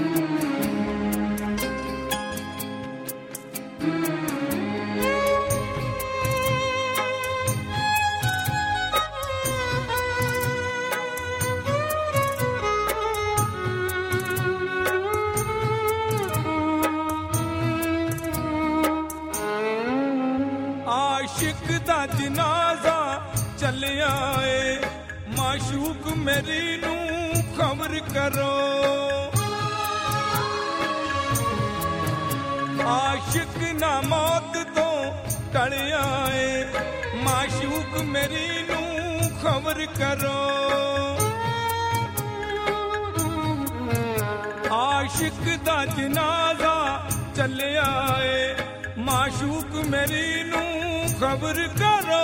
आशिक दा जनाजा चलिया ए, माशूक मेरी नू खबर करो। आशिक ना मौत तो टलिया ए, माशूक मेरी नू खबर करो। आशिक दा जनाजा चलिया ए, माशूक मेरी नू खबर करो।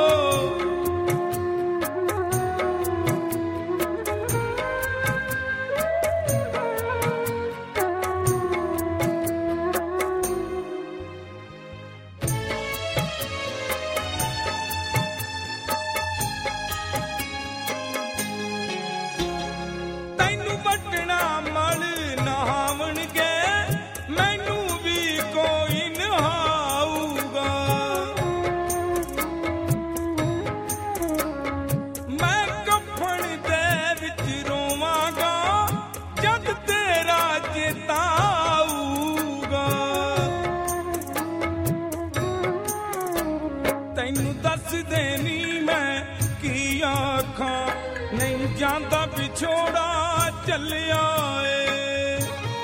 तैनू बटना मल नहावणगे, मैनू भी कोई नहाऊगा। मैं कफन दे विच रोवांगा, जद तेरा चेता आऊगा। तैनू दस देनी मैं की आखां, नहीं जानदा पिछोड़ा चलिया ए।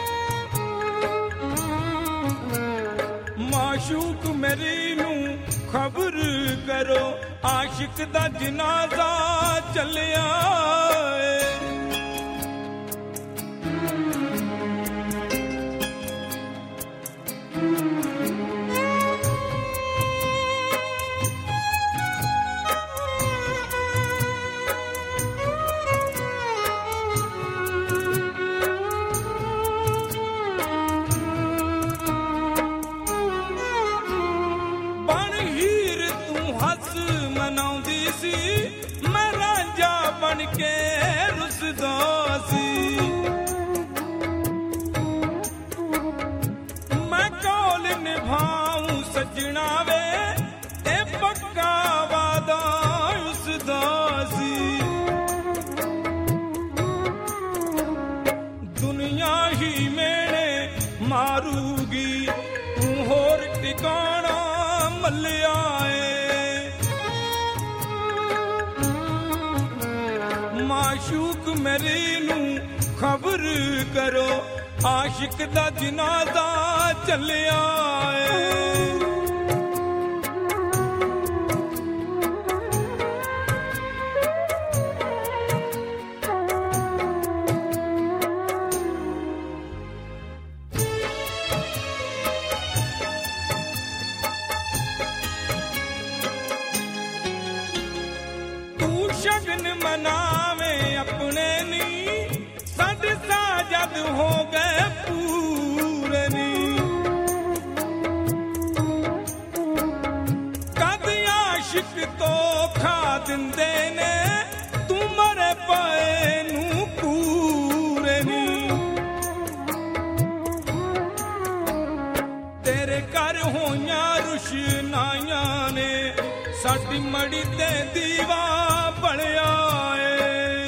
माशूक मेरी नू खबर करो, आशिक दा जनाजा चलिया ए। मैं रांझा बन के रुसदा सी। मैं कौल निभाऊं सजना वे, ए पक्का वादा उसदा सी। दुनिया ही मेरे मारूगी, तू होर ठिकाना मल्लिया ए। माशूक मेरी नू खबर करो, आशिक दा जनाजा चलिया ए। तू शगन मनावे अपने नी, सद साजद हो गए पूरे नी। कद आशिक तो खा दिंदे ने, तू मरे पाए नू पूरे नी। तेरे घर होइयां रुशनाइयां ने, साडी मड़ी ते दीवा बलिया ए।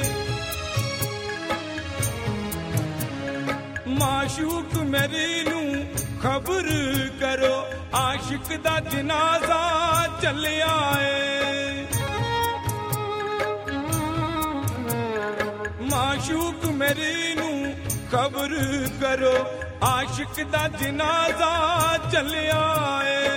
माशूक मेरी नू खबर करो, आशिक दा जनाजा चलिया ए। माशूक मेरी नू खबर करो, आशिक दा जनाजा चलिया ए।